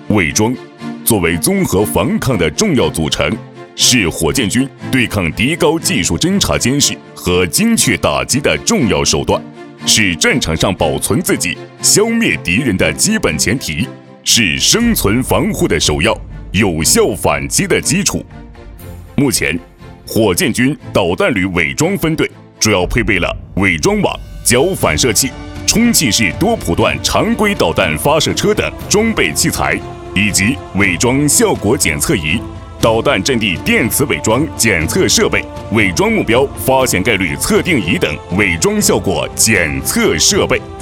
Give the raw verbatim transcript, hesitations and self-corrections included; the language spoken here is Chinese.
伪装作为综合防抗的重要组成，是火箭军对抗敌高技术侦察监视和精确打击的重要手段，是战场上保存自己、消灭敌人的基本前提，是生存防护的首要、有效反击的基础。目前，火箭军导弹旅伪装分队主要配备了伪装网、角反射器、充气式多谱段常规导弹发射车等装备器材，以及伪装效果检测仪、导弹阵地电磁伪装检测设备、伪装目标发现概率测定仪等伪装效果检测设备。